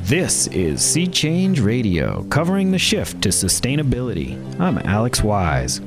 This is Sea Change Radio, covering the shift to sustainability. I'm Alex Wise.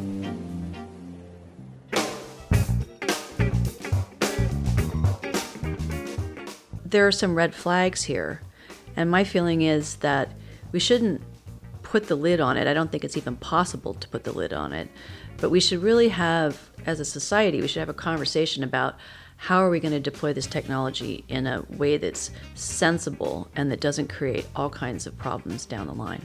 There are some red flags here, and my feeling is that we shouldn't put the lid on it. I don't think it's even possible to put the lid on it, but we should really have, as a society, we should have a conversation about how are we going to deploy this technology in a way that's sensible and that doesn't create all kinds of problems down the line.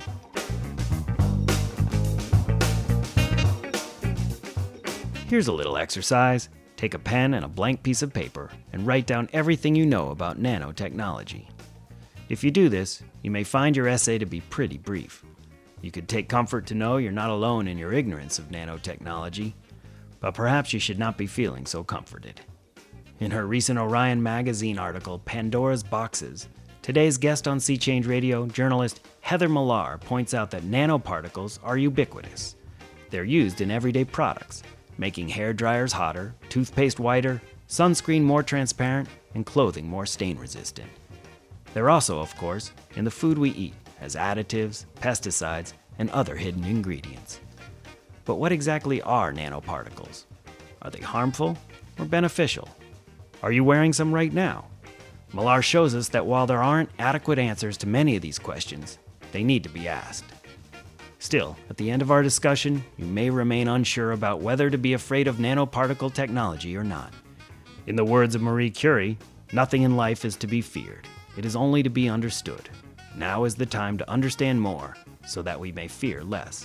Here's a little exercise. Take a pen and a blank piece of paper and write down everything you know about nanotechnology. If you do this, you may find your essay to be pretty brief. You could take comfort to know you're not alone in your ignorance of nanotechnology, but perhaps you should not be feeling so comforted. In her recent Orion magazine article, Pandora's Boxes, today's guest on Sea Change Radio, journalist Heather Millar, points out that nanoparticles are ubiquitous. They're used in everyday products, making hair dryers hotter, toothpaste whiter, sunscreen more transparent, and clothing more stain-resistant. They're also, of course, in the food we eat, as additives, pesticides, and other hidden ingredients. But what exactly are nanoparticles? Are they harmful or beneficial? Are you wearing some right now? Millar shows us that while there aren't adequate answers to many of these questions, they need to be asked. Still, at the end of our discussion, you may remain unsure about whether to be afraid of nanoparticle technology or not. In the words of Marie Curie, nothing in life is to be feared. It is only to be understood. Now is the time to understand more, so that we may fear less.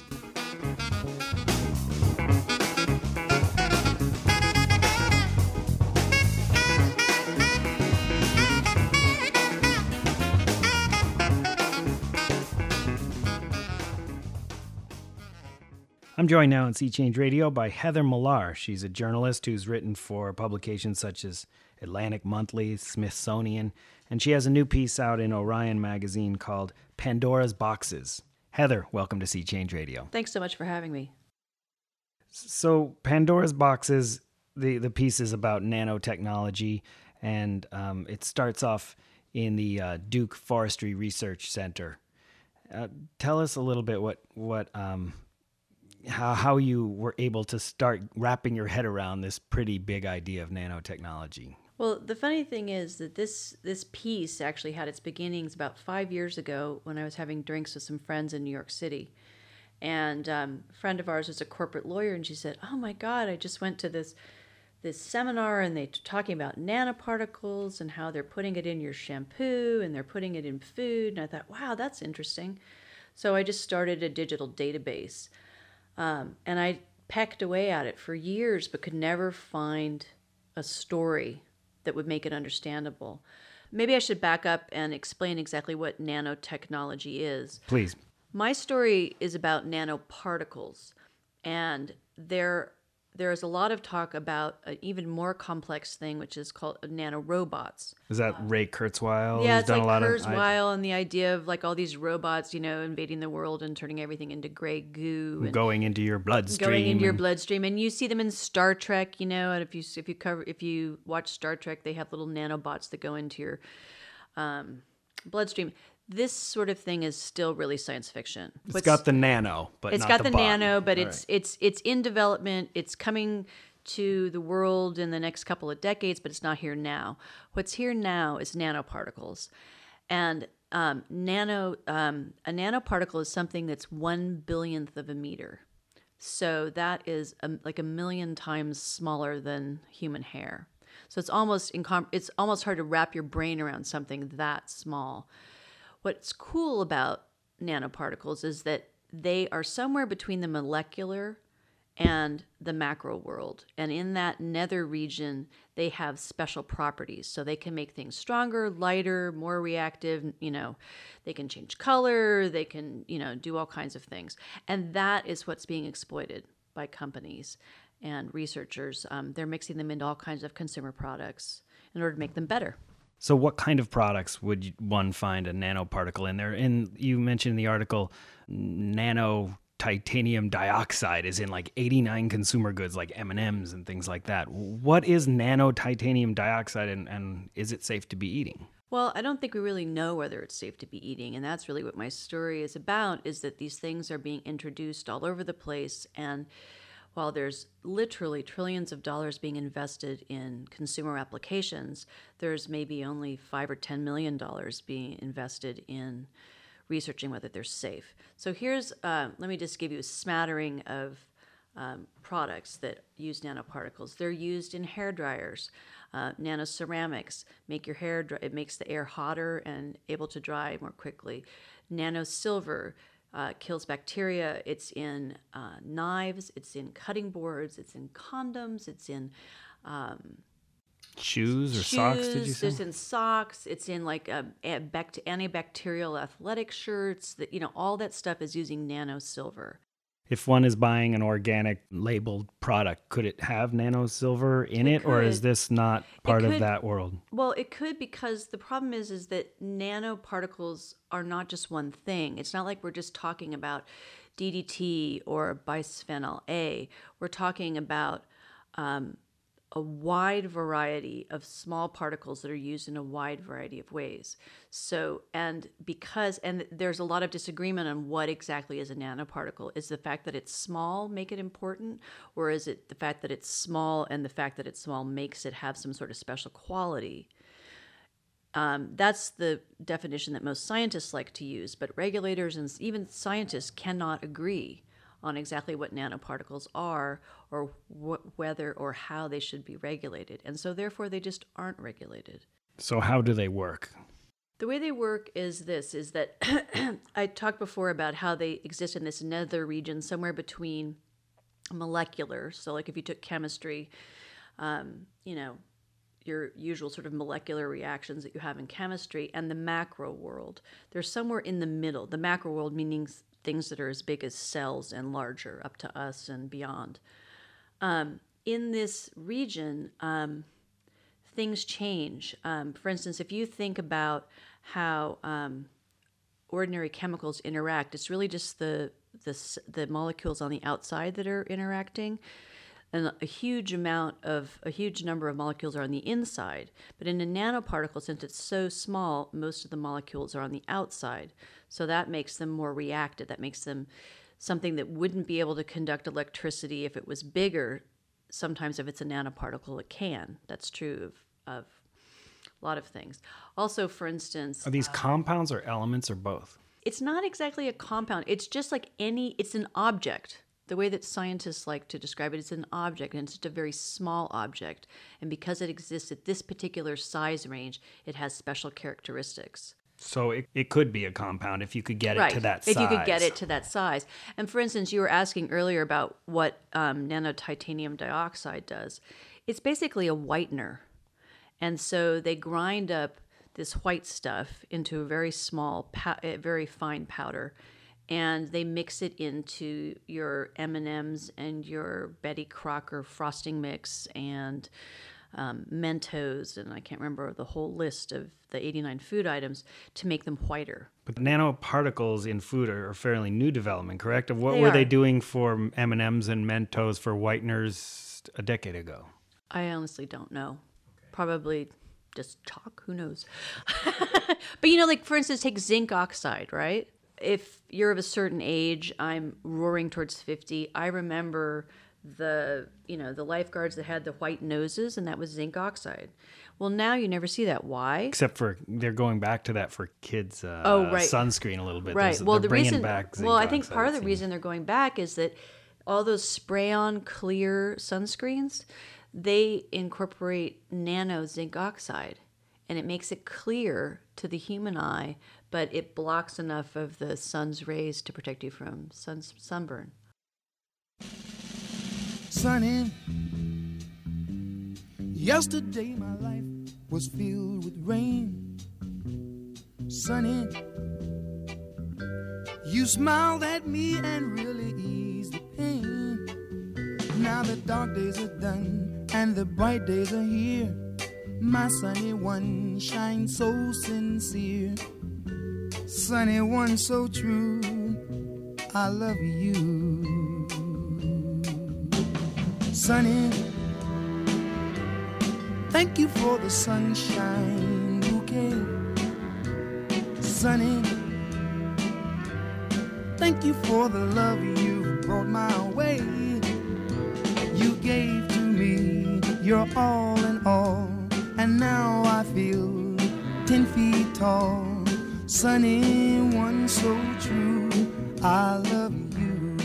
I'm joined now on Sea Change Radio by Heather Millar. She's a journalist who's written for publications such as Atlantic Monthly, Smithsonian, and she has a new piece out in Orion magazine called Pandora's Boxes. Heather, welcome to Sea Change Radio. Thanks so much for having me. So Pandora's Boxes, the piece is about nanotechnology, and it starts off in the Duke Forestry Research Center. Tell us a little bit how you were able to start wrapping your head around this pretty big idea of nanotechnology. Well, the funny thing is that this piece actually had its beginnings about 5 years ago when I was having drinks with some friends in New York City. And a friend of ours was a corporate lawyer, and she said, "Oh my God, I just went to this seminar, and they're talking about nanoparticles and how they're putting it in your shampoo and they're putting it in food." And I thought, wow, that's interesting. So I just started a digital database. And I pecked away at it for years, but could never find a story that would make it understandable. Maybe I should back up and explain exactly what nanotechnology is. Please. My story is about nanoparticles, and there is a lot of talk about an even more complex thing, which is called nanorobots. Is that Ray Kurzweil? Yeah, it's done like a lot Kurzweil and the idea of like all these robots, invading the world and turning everything into gray goo. And going into your bloodstream. And you see them in Star Trek, and if you watch Star Trek, they have little nanobots that go into your bloodstream. This sort of thing is still really science fiction. It's got the nano, but it's not got the the bot. nano, but All it's in development. It's coming to the world in the next couple of decades, but it's not here now. What's here now is nanoparticles, and a nanoparticle is something that's 1/1000th of a meter. So that is like 1,000,000 times smaller than human hair. So it's almost hard to wrap your brain around something that small. What's cool about nanoparticles is that they are somewhere between the molecular and the macro world. And in that nether region, they have special properties. So they can make things stronger, lighter, more reactive. They can change color. They can, do all kinds of things. And that is what's being exploited by companies and researchers. They're mixing them into all kinds of consumer products in order to make them better. So what kind of products would one find a nanoparticle in there? And you mentioned in the article, nano titanium dioxide is in like 89 consumer goods like M&Ms and things like that. What is nano titanium dioxide, and is it safe to be eating? Well, I don't think we really know whether it's safe to be eating, and that's really what my story is about, is that these things are being introduced all over the place, and while there's literally trillions of dollars being invested in consumer applications, there's maybe only $5 or $10 million being invested in researching whether they're safe. So here's, let me just give you a smattering of products that use nanoparticles. They're used in hair dryers. Nanoceramics make your hair dry, it makes the air hotter and able to dry more quickly. Nanosilver kills bacteria. It's in knives, it's in cutting boards, it's in condoms, it's in Shoes or socks, did you say? It's in socks. It's in like antibacterial athletic shirts. That, you know, all that stuff is using nanosilver. If one is buying an organic labeled product, could it have nanosilver in it, or is this not part of that world? Well, it could, because the problem is that nanoparticles are not just one thing. It's not like we're just talking about DDT or bisphenol A. We're talking about a wide variety of small particles that are used in a wide variety of ways. So, and there's a lot of disagreement on what exactly is a nanoparticle. Is the fact that it's small make it important, or is it the fact that it's small and the fact that it's small makes it have some sort of special quality? That's the definition that most scientists like to use, but regulators and even scientists cannot agree on exactly what nanoparticles are, or whether or how they should be regulated. And so therefore they just aren't regulated. So how do they work? The way they work is that I talked before about how they exist in this nether region somewhere between molecular. So like if you took chemistry, your usual sort of molecular reactions that you have in chemistry, and the macro world. They're somewhere in the middle. The macro world meaning things that are as big as cells and larger, up to us and beyond. In this region, things change. For instance, if you think about how ordinary chemicals interact, it's really just the molecules on the outside that are interacting. And a huge number of molecules are on the inside. But in a nanoparticle, since it's so small, most of the molecules are on the outside. So that makes them more reactive. That makes them something that wouldn't be able to conduct electricity if it was bigger. Sometimes if it's a nanoparticle, it can. That's true of a lot of things. Also, for instance... Are these compounds or elements or both? It's not exactly a compound. It's just like it's an object. The way that scientists like to describe it, it's an object, and it's just a very small object. And because it exists at this particular size range, it has special characteristics. So it could be a compound if you could get it to that size. If you could get it to that size. And for instance, you were asking earlier about what nanotitanium dioxide does. It's basically a whitener. And so they grind up this white stuff into a very small, very fine powder, and they mix it into your M&Ms and your Betty Crocker frosting mix and Mentos, and I can't remember the whole list of the 89 food items, to make them whiter. But nanoparticles in food are a fairly new development, correct? What were they doing for M&Ms and Mentos for whiteners a decade ago? I honestly don't know. Probably just chalk, who knows? But like for instance, take zinc oxide, right? If you're of a certain age, I'm roaring towards 50, I remember the lifeguards that had the white noses, and that was zinc oxide. Well, now you never see that. Why? Except for they're going back to that for kids' sunscreen a little bit. Right. Well, they're bringing back zinc I think oxide, part of the reason they're going back is that all those spray-on clear sunscreens, they incorporate nano zinc oxide, and it makes it clear to the human eye, but it blocks enough of the sun's rays to protect you from sunburn. Sunny, yesterday my life was filled with rain. Sunny, you smiled at me and really eased the pain. Now the dark days are done and the bright days are here. My sunny one shines so sincere. Sunny one so true, I love you. Sunny, thank you for the sunshine bouquet. Sonny, thank you for the love you brought my way. You gave to me your all in all, and now I feel 10 feet tall. Sonny, one so true, I love you.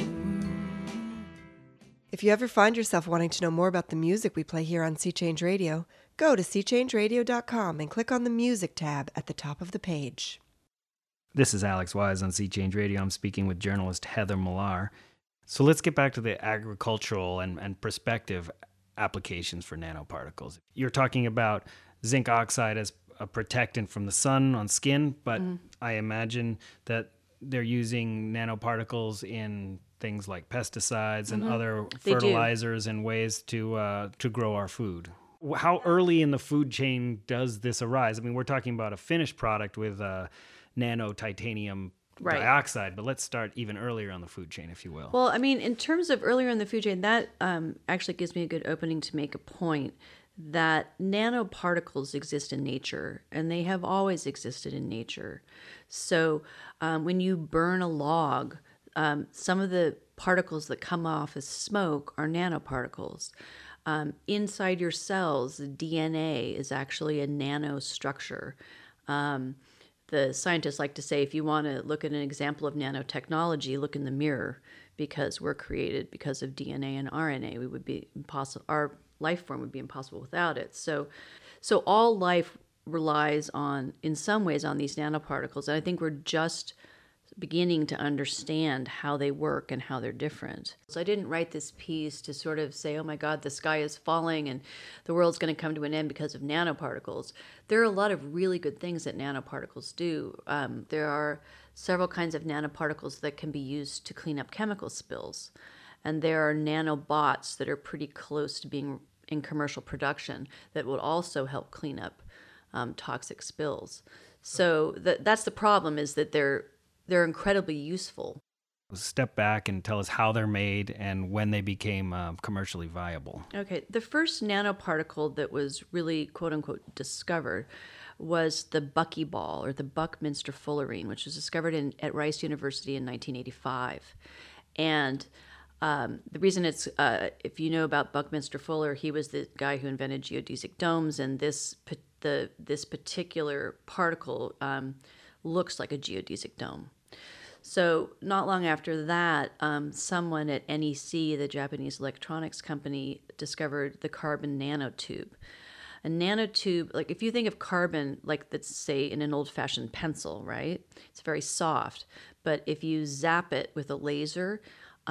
If you ever find yourself wanting to know more about the music we play here on Sea Change Radio, go to seachangeradio.com and click on the Music tab at the top of the page. This is Alex Wise on Sea Change Radio. I'm speaking with journalist Heather Millar. So let's get back to the agricultural and perspective applications for nanoparticles. You're talking about zinc oxide as a protectant from the sun on skin, but I imagine that they're using nanoparticles in things like pesticides and other fertilizers and ways to grow our food. How early in the food chain does this arise? I mean, we're talking about a finished product with nano titanium dioxide, but let's start even earlier on the food chain, if you will. Well, I mean, in terms of earlier in the food chain, that actually gives me a good opening to make a point that nanoparticles exist in nature, and they have always existed in nature. So when you burn a log, some of the particles that come off as smoke are nanoparticles. Inside your cells, the DNA is actually a nanostructure. The scientists like to say, if you want to look at an example of nanotechnology, look in the mirror, because we're created because of DNA and RNA. We would be impossible. Our life form would be impossible without it. So all life relies on, in some ways, on these nanoparticles. And I think we're just beginning to understand how they work and how they're different. So I didn't write this piece to sort of say, oh my God, the sky is falling and the world's going to come to an end because of nanoparticles. There are a lot of really good things that nanoparticles do. There are several kinds of nanoparticles that can be used to clean up chemical spills. And there are nanobots that are pretty close to being in commercial production that would also help clean up toxic spills. So that's the problem, is that they're incredibly useful. Step back and tell us how they're made and when they became commercially viable. Okay, the first nanoparticle that was really, quote unquote, discovered was the buckyball, or the Buckminster fullerene, which was discovered at Rice University in 1985. And the reason it's, if you know about Buckminster Fuller, he was the guy who invented geodesic domes, and this particular particle looks like a geodesic dome. So not long after that, someone at NEC, the Japanese electronics company, discovered the carbon nanotube. A nanotube, like if you think of carbon, like let's say in an old-fashioned pencil, right? It's very soft. But if you zap it with a laser,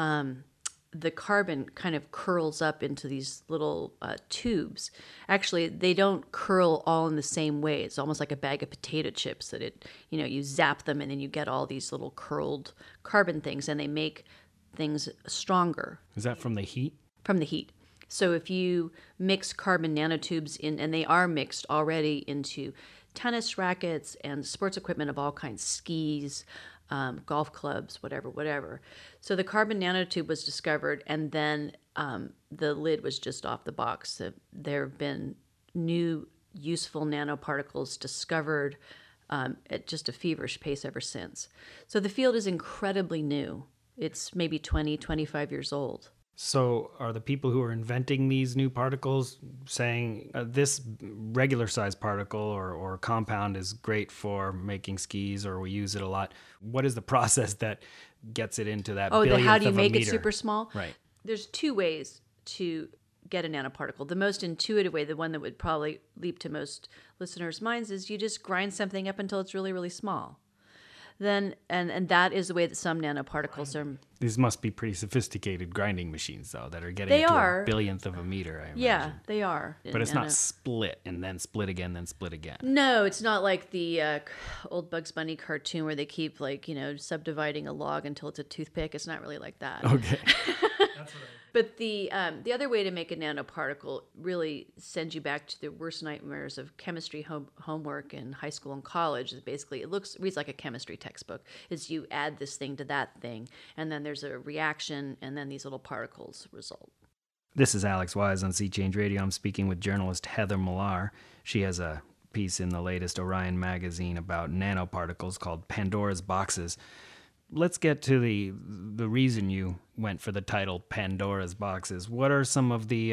the carbon kind of curls up into these little tubes. Actually, they don't curl all in the same way. It's almost like a bag of potato chips that you zap them and then you get all these little curled carbon things, and they make things stronger. Is that from the heat? From the heat. So if you mix carbon nanotubes in, and they are mixed already into tennis rackets and sports equipment of all kinds, skis, golf clubs, whatever. So the carbon nanotube was discovered, and then the lid was just off the box. There have been new useful nanoparticles discovered at just a feverish pace ever since. So the field is incredibly new. It's maybe 20, 25 years old. So are the people who are inventing these new particles saying this regular size particle or compound is great for making skis, or we use it a lot? What is the process that gets it into that billionth of a meter? How do you make it super small? Right. There's two ways to get a nanoparticle. The most intuitive way, the one that would probably leap to most listeners' minds, is you just grind something up until it's really, really small. Then and that is the way that some nanoparticles are. These must be pretty sophisticated grinding machines, though, that are getting it to a billionth of a meter, I imagine. Yeah, they are. But it's not split and then split again, then split again. No, it's not like the old Bugs Bunny cartoon where they keep subdividing a log until it's a toothpick. It's not really like that. Okay. That's what But the other way to make a nanoparticle really sends you back to the worst nightmares of chemistry homework in high school and college. Is basically, reads like a chemistry textbook. Is you add this thing to that thing, and then there's a reaction, and then these little particles result. This is Alex Wise on Sea Change Radio. I'm speaking with journalist Heather Millar. She has a piece in the latest Orion magazine about nanoparticles called Pandora's Boxes. Let's get to the reason you went for the title Pandora's Boxes. What are some of the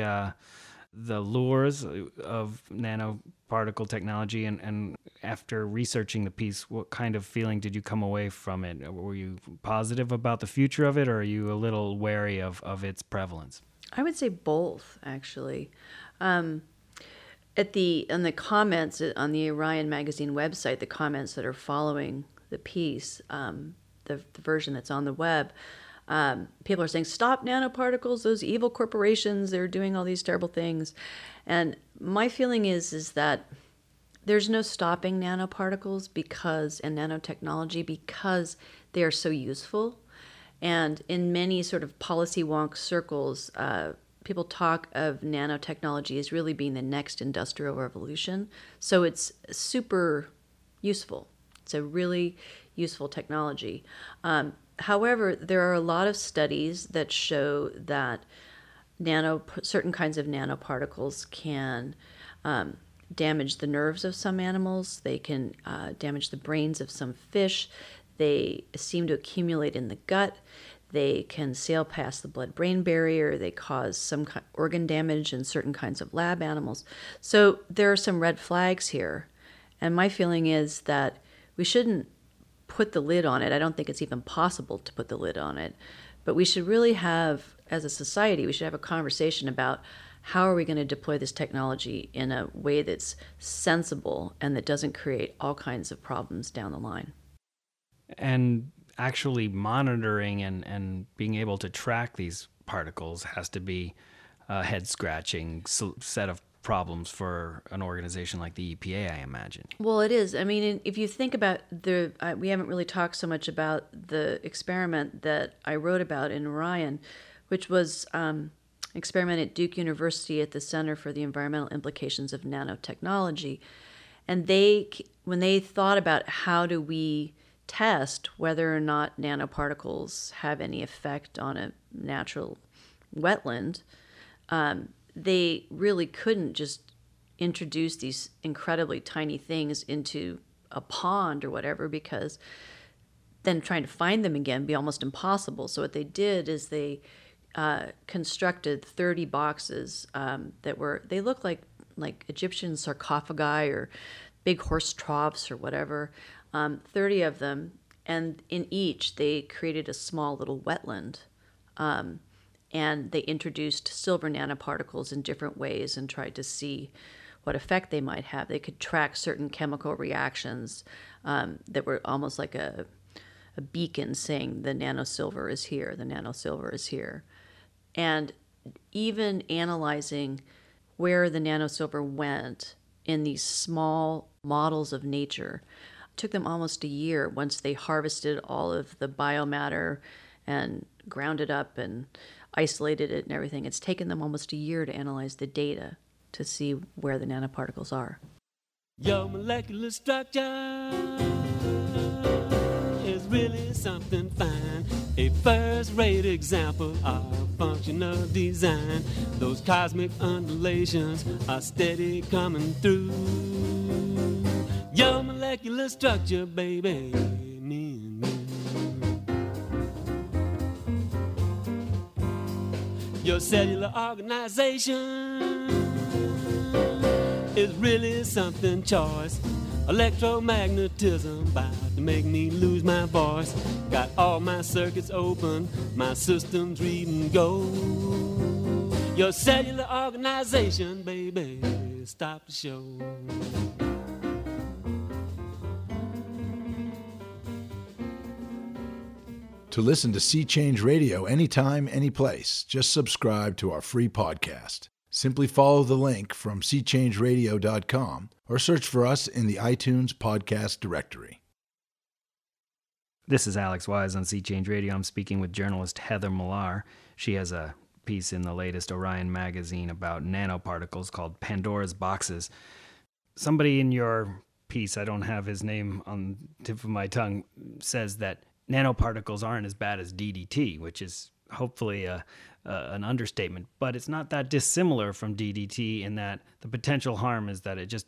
lures of nanoparticle technology, and after researching the piece, what kind of feeling did you come away from it? Were you positive about the future of it, or are you a little wary of its prevalence? I would say both, actually. In the comments on the Orion magazine website, the comments that are following the piece, the version that's on the web, people are saying, stop nanoparticles, those evil corporations, they're doing all these terrible things. And my feeling is that there's no stopping nanoparticles and nanotechnology because they are so useful. And in many sort of policy wonk circles, people talk of nanotechnology as really being the next industrial revolution. So it's super useful. It's a really useful technology. However, there are a lot of studies that show that certain kinds of nanoparticles can damage the nerves of some animals. They can damage the brains of some fish. They seem to accumulate in the gut. They can sail past the blood-brain barrier. They cause some organ damage in certain kinds of lab animals. So there are some red flags here. And my feeling is that we shouldn't put the lid on it. I don't think it's even possible to put the lid on it. But we should really have, as a society, we should have a conversation about how are we going to deploy this technology in a way that's sensible and that doesn't create all kinds of problems down the line. And actually monitoring and being able to track these particles has to be a head-scratching set of problems for an organization like the EPA, I imagine. Well, it is. I mean, if you think about we haven't really talked so much about the experiment that I wrote about in Orion, which was an experiment at Duke University at the Center for the Environmental Implications of Nanotechnology. And when they thought about how do we test whether or not nanoparticles have any effect on a natural wetland, they really couldn't just introduce these incredibly tiny things into a pond or whatever, because then trying to find them again would be almost impossible. So what they did is they constructed 30 boxes they looked like Egyptian sarcophagi or big horse troughs or whatever, 30 of them, and in each they created a small little wetland. And they introduced silver nanoparticles in different ways and tried to see what effect they might have. They could track certain chemical reactions that were almost like a beacon saying the nanosilver is here, the nanosilver is here. And even analyzing where the nanosilver went in these small models of nature took them almost a year once they harvested all of the biomatter and ground it up and isolated it and everything. It's taken them almost a year to analyze the data to see where the nanoparticles are. Your molecular structure is really something fine. A first-rate example of functional design. Those cosmic undulations are steady coming through. Your molecular structure, baby, me and you. Your cellular organization is really something choice. Electromagnetism about to make me lose my voice. Got all my circuits open, my system's reading go. Your cellular organization, baby, stop the show. To listen to Sea Change Radio anytime, anyplace, just subscribe to our free podcast. Simply follow the link from seachangeradio.com or search for us in the iTunes podcast directory. This is Alex Wise on Sea Change Radio. I'm speaking with journalist Heather Millar. She has a piece in the latest Orion magazine about nanoparticles called Pandora's Boxes. Somebody in your piece, I don't have his name on the tip of my tongue, says that nanoparticles aren't as bad as DDT, which is hopefully an understatement, but it's not that dissimilar from DDT in that the potential harm is that it just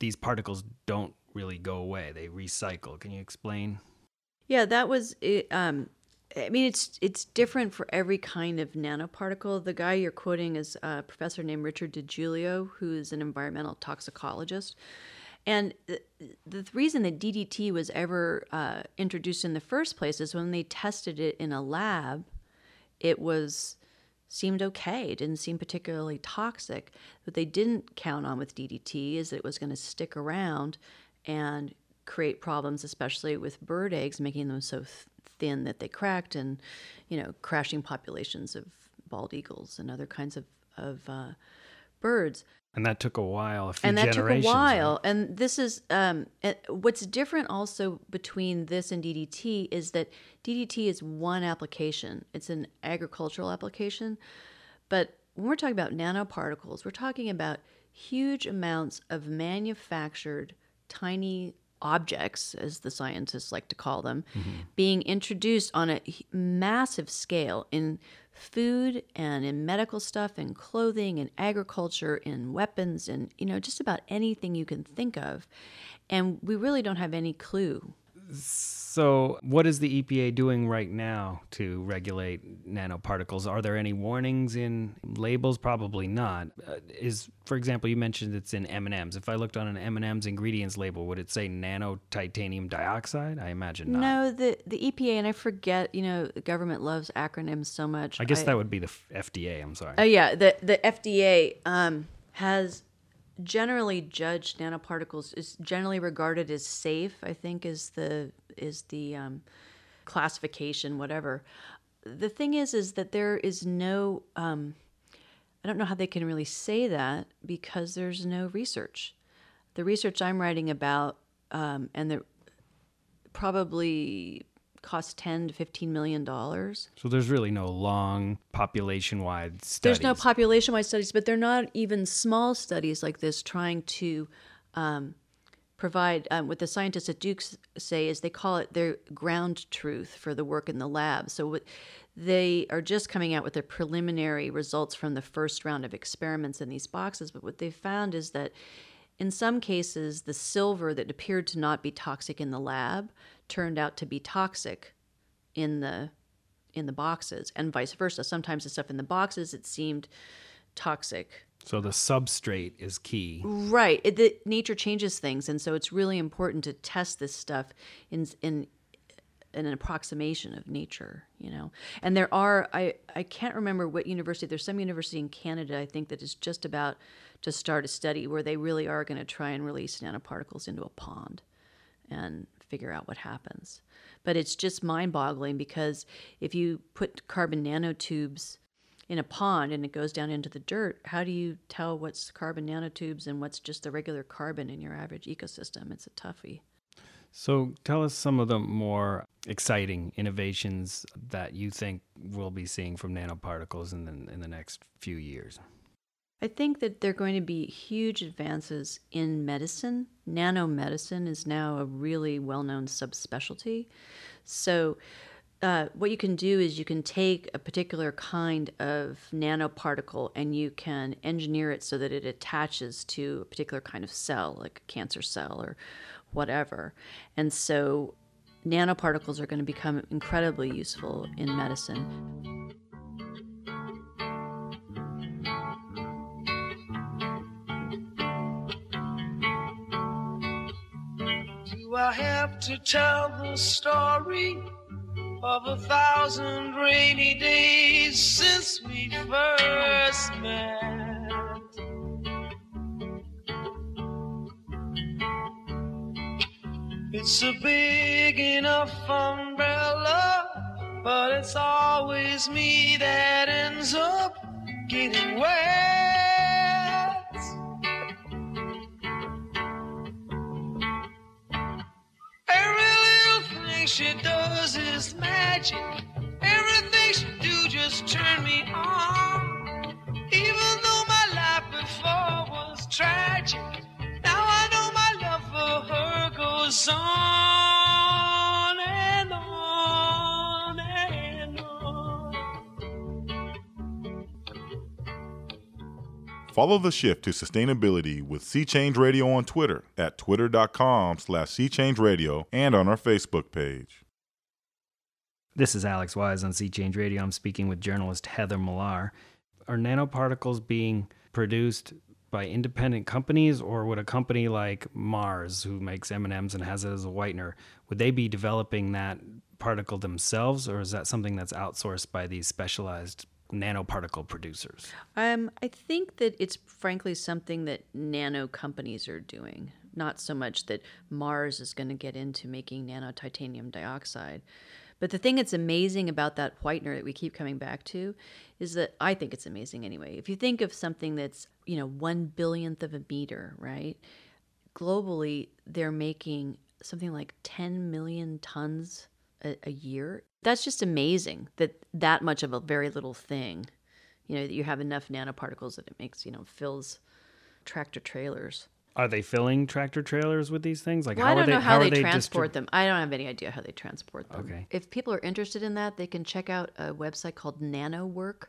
these particles don't really go away. They recycle. Can you explain? Yeah, that was it. I mean, it's different for every kind of nanoparticle. The guy you're quoting is a professor named Richard DiGiulio, who is an environmental toxicologist. And the reason that DDT was ever introduced in the first place is when they tested it in a lab, it seemed okay. It didn't seem particularly toxic. What they didn't count on with DDT is that it was going to stick around and create problems, especially with bird eggs, making them so thin that they cracked, and crashing populations of bald eagles and other kinds of birds. And that took a while, a few and that generations. took a while. Right? And this is what's different also between this and DDT is that DDT is one application. It's an agricultural application. But when we're talking about nanoparticles, we're talking about huge amounts of manufactured tiny objects, as the scientists like to call them, being introduced on a massive scale in food and in medical stuff and clothing and agriculture and weapons and just about anything you can think of. And we really don't have any clue. So what is the EPA doing right now to regulate nanoparticles? Are there any warnings in labels? Probably not. For example, you mentioned it's in M&Ms. If I looked on an M&M's ingredients label, would it say nano titanium dioxide? I imagine not. No, the EPA, and I forget, the government loves acronyms so much. I guess that would be the FDA, I'm sorry. Oh, yeah, the FDA has generally judged nanoparticles, is generally regarded as safe, I think is the classification, whatever. The thing is that there is no, I don't know how they can really say that because there's no research. The research I'm writing about, and the probably cost $10 to $15 million. So there's really no long population-wide studies. There's no population-wide studies, but they're not even small studies like this trying to provide what the scientists at Duke say is they call it their ground truth for the work in the lab. So what they are just coming out with their preliminary results from the first round of experiments in these boxes, but what they found is that in some cases, the silver that appeared to not be toxic in the lab turned out to be toxic in the boxes, and vice versa. Sometimes the stuff in the boxes, it seemed toxic. So the substrate is key. Right. Nature changes things, and so it's really important to test this stuff in an approximation of nature, And there are, I can't remember what university, there's some university in Canada, I think, that is just about to start a study where they really are going to try and release nanoparticles into a pond and figure out what happens. But it's just mind-boggling because if you put carbon nanotubes in a pond and it goes down into the dirt, how do you tell what's carbon nanotubes and what's just the regular carbon in your average ecosystem? It's a toughie. So tell us some of the more exciting innovations that you think we'll be seeing from nanoparticles in the next few years. I think that there are going to be huge advances in medicine. Nanomedicine is now a really well-known subspecialty. So what you can do is you can take a particular kind of nanoparticle and you can engineer it so that it attaches to a particular kind of cell, like a cancer cell or whatever. And so nanoparticles are going to become incredibly useful in medicine. Do I have to tell the story of 1,000 rainy days since we first met? It's a big enough umbrella, but it's always me that ends up getting wet. Every little thing she does is magic. Everything she do just turn me on. Even though my life before was tragic, now I know my love for her goes on and on and on. Follow the shift to sustainability with Sea Change Radio on Twitter at twitter.com/SeaChangeRadio and on our Facebook page. This is Alex Wise on Sea Change Radio. I'm speaking with journalist Heather Millar. Are nanoparticles being produced by independent companies, or would a company like Mars, who makes M&Ms and has it as a whitener, would they be developing that particle themselves, or is that something that's outsourced by these specialized nanoparticle producers? I think that it's frankly something that nano companies are doing, not so much that Mars is going to get into making nano titanium dioxide. But the thing that's amazing about that whitener that we keep coming back to is that, I think it's amazing anyway, if you think of something that's, 1/1000th of a meter, right? Globally, they're making something like 10 million tons a year. That's just amazing that much of a very little thing, that you have enough nanoparticles that it makes, fills tractor trailers. Are they filling tractor trailers with these things? Like, well, I don't know how they transport them. I don't have any idea how they transport them. Okay. If people are interested in that, they can check out a website called NanoWork,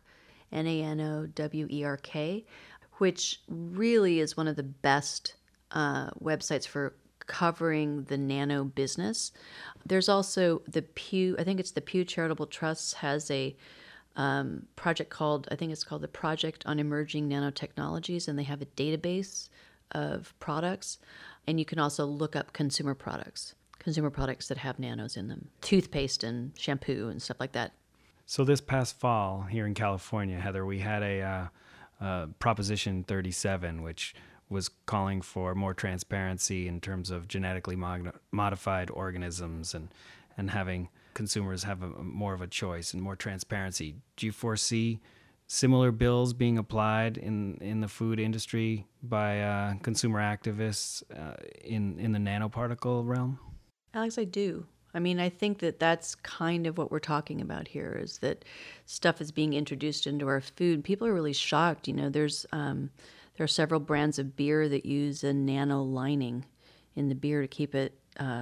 NanoWerk, which really is one of the best websites for covering the nano business. There's also the Pew, I think it's the Pew Charitable Trust has a project called, I think it's called the Project on Emerging Nanotechnologies, and they have a database of products. And you can also look up consumer products that have nanos in them, toothpaste and shampoo and stuff like that. So this past fall here in California, Heather, we had a Proposition 37, which was calling for more transparency in terms of genetically modified organisms and having consumers have more of a choice and more transparency. Do you foresee similar bills being applied in the food industry by consumer activists in the nanoparticle realm? Alex, I do. I mean, I think that that's kind of what we're talking about here, is that stuff is being introduced into our food. People are really shocked. There are several brands of beer that use a nano lining in the beer to keep it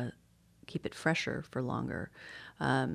fresher for longer. I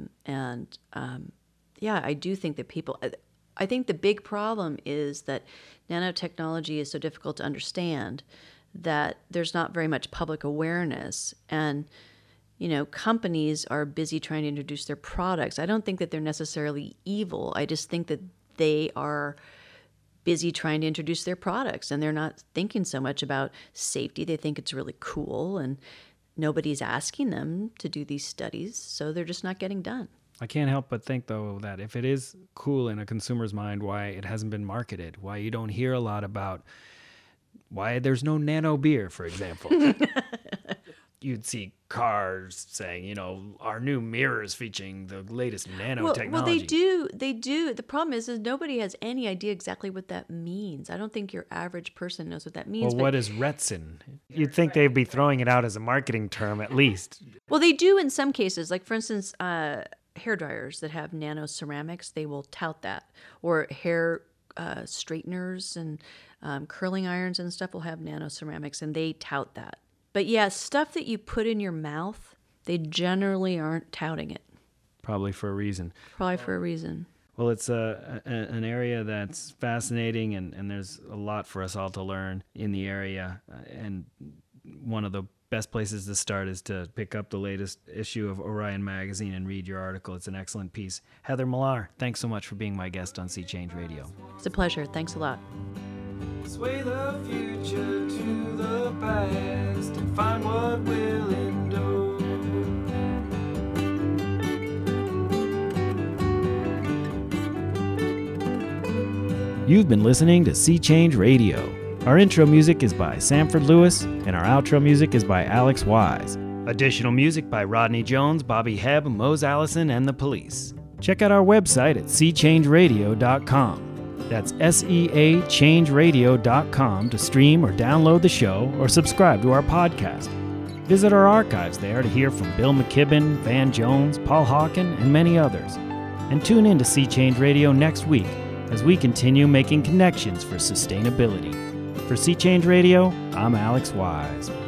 do think that people. I think the big problem is that nanotechnology is so difficult to understand that there's not very much public awareness, and companies are busy trying to introduce their products. I don't think that they're necessarily evil. I just think that they are busy trying to introduce their products, and they're not thinking so much about safety. They think it's really cool, and nobody's asking them to do these studies, so they're just not getting done. I can't help but think, though, that if it is cool in a consumer's mind, why it hasn't been marketed, why you don't hear a lot about why there's no nano beer, for example. You'd see cars saying, our new mirrors featuring the latest nanotechnology. Well, they do. The problem is nobody has any idea exactly what that means. I don't think your average person knows what that means. Well, what is Retsin? You'd think they'd be throwing it out as a marketing term at least. Well, they do in some cases. Like, for instance, hair dryers that have nanoceramics, they will tout that. Or hair straighteners and curling irons and stuff will have nanoceramics, and they tout that. But yeah, stuff that you put in your mouth, they generally aren't touting it. Probably for a reason. Well, it's an area that's fascinating, and there's a lot for us all to learn in the area. And one of the best places to start is to pick up the latest issue of Orion Magazine and read your article. It's an excellent piece. Heather Millar, thanks so much for being my guest on Sea Change Radio. It's a pleasure. Thanks a lot. Sway the future to the past and find what will endure. You've been listening to Sea Change Radio. Our intro music is by Sanford Lewis, and our outro music is by Alex Wise. Additional music by Rodney Jones, Bobby Hebb, Mose Allison, and The Police. Check out our website at SeaChangeRadio.com. That's SEAChangeradio.com to stream or download the show or subscribe to our podcast. Visit our archives there to hear from Bill McKibben, Van Jones, Paul Hawken, and many others. And tune in to Sea Change Radio next week as we continue making connections for sustainability. For Sea Change Radio, I'm Alex Wise.